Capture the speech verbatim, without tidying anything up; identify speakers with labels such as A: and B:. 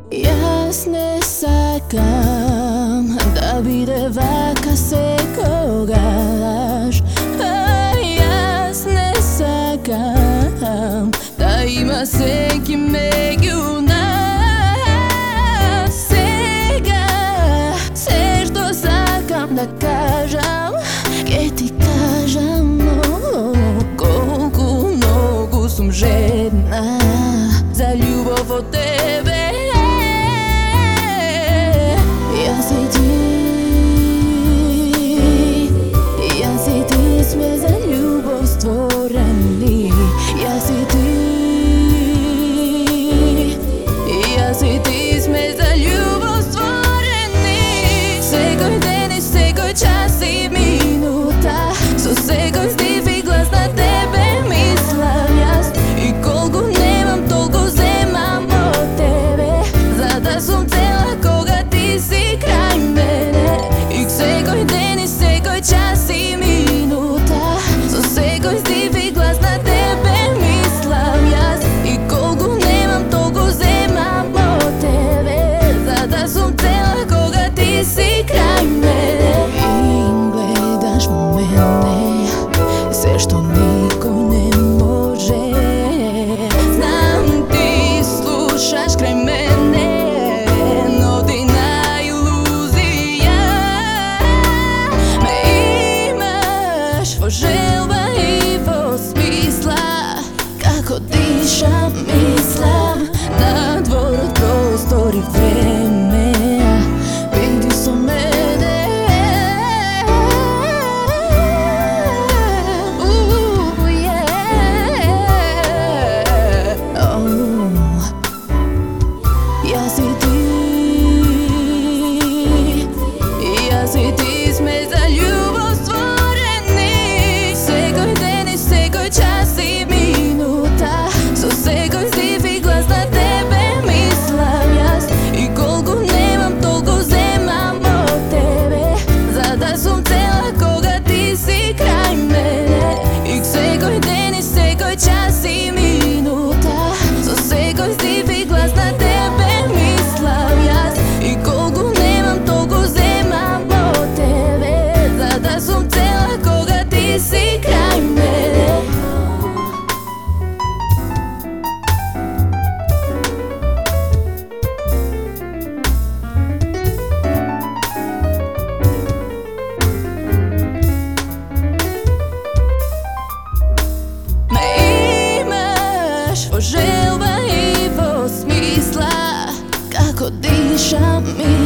A: Jaz ne sakam da videva ka se kogaš, a jaz ne sakam da ima всеки među nas. Сега sve što sakam da kažem, ke ti kažem, колко много съм жадна za ljubav od tebe. Jaz i ti, jaz i ti sme za ljubav stvoreni. Jaz i ti, jaz i ti sme za ljubav stvoreni. Всекой ден и всекой час и минута, со всекой здив и глас на тебе мислам jaz. И колко немам, толко вземam od tebe, za da sam cela koga ti si kraj mene. I всекой ден и всекой час и минуta, со всекой здив и глас на тебе мислам jaz. И колко немам, толко вземam od tebe, za da sam cela koga ti si kraj mene. I gledaš u mene sve što niko ne može. Znam ti slušaš kraj mene, no ti na iluzija me imaš vo želba i vo smisla. Kako dišam mislim na dvor od prostor i vreme, vidi so mene. Uh, yeah. Oh. Jaz i ti, jaz i ti sme za ljubav stvoreni. Всекой ден и всекой час и минута, со всекой здив и глас на тебе мислам jaz. И колко немам, толко вземam od tebe, za da sam cela koga ti si kraj mene. И всекой ден и всекой час и минуta, со всекой здив и глас на тебе мислам jaz. И колко немам, толко вземam od tebe, za da sam cela koga ti si kraj mene. Me imaš vo želba i vo smisla, kako dišam i